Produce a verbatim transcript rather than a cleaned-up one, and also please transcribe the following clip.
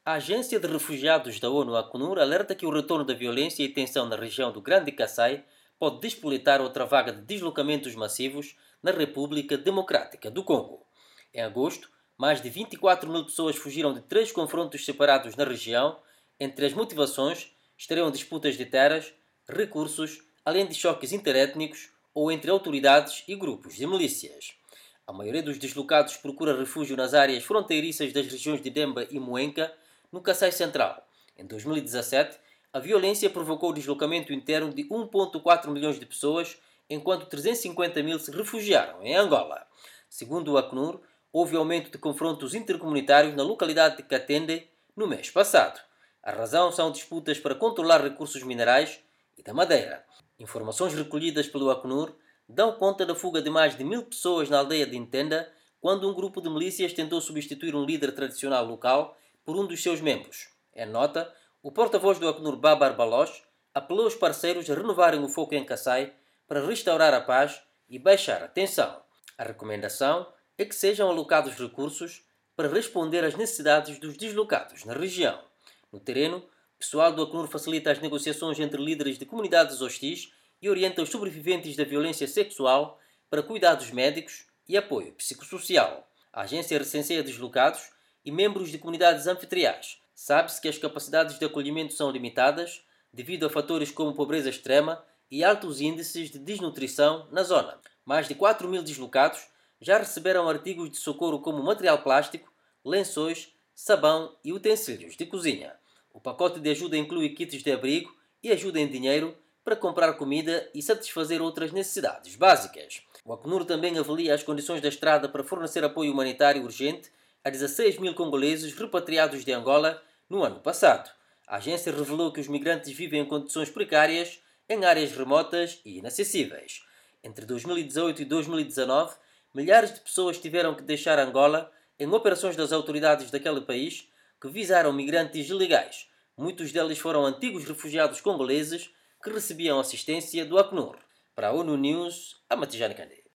A Agência de Refugiados da ONU, Acnur, alerta que o retorno da violência e tensão na região do Grande Kassai pode despoletar outra vaga de deslocamentos massivos na República Democrática do Congo. Em agosto, mais de vinte e quatro mil pessoas fugiram de três confrontos separados na região. Entre as motivações estariam disputas de terras, recursos, além de choques interétnicos ou entre autoridades e grupos de milícias. A maioria dos deslocados procura refúgio nas áreas fronteiriças das regiões de Demba e Muenca, no Kassai Central. Em dois mil e dezassete, a violência provocou o deslocamento interno de um vírgula quatro milhões de pessoas, enquanto trezentos e cinquenta mil se refugiaram em Angola. Segundo o Acnur, houve aumento de confrontos intercomunitários na localidade de Katende no mês passado. A razão são disputas para controlar recursos minerais e da madeira. Informações recolhidas pelo Acnur dão conta da fuga de mais de mil pessoas na aldeia de Intenda, quando um grupo de milícias tentou substituir um líder tradicional local por um dos seus membros. Em nota, o porta-voz do Acnur, Babar Baloch, apelou aos parceiros a renovarem o foco em Kassai para restaurar a paz e baixar a tensão. A recomendação é que sejam alocados recursos para responder às necessidades dos deslocados na região. No terreno, o pessoal do Acnur facilita as negociações entre líderes de comunidades hostis e orienta os sobreviventes da violência sexual para cuidados médicos e apoio psicossocial. A agência recenseia deslocados e membros de comunidades anfitriãs. Sabe-se que as capacidades de acolhimento são limitadas devido a fatores como pobreza extrema e altos índices de desnutrição na zona. Mais de quatro mil deslocados já receberam artigos de socorro como material plástico, lençóis, sabão e utensílios de cozinha. O pacote de ajuda inclui kits de abrigo e ajuda em dinheiro para comprar comida e satisfazer outras necessidades básicas. O Acnur também avalia as condições da estrada para fornecer apoio humanitário urgente a dezasseis mil congoleses repatriados de Angola no ano passado. A agência revelou que os migrantes vivem em condições precárias em áreas remotas e inacessíveis. Entre dois mil e dezoito e dois mil e dezanove, milhares de pessoas tiveram que deixar Angola em operações das autoridades daquele país que visaram migrantes ilegais. Muitos deles foram antigos refugiados congoleses que recebiam assistência do Acnur. Para a ONU News, a Matijane Candé.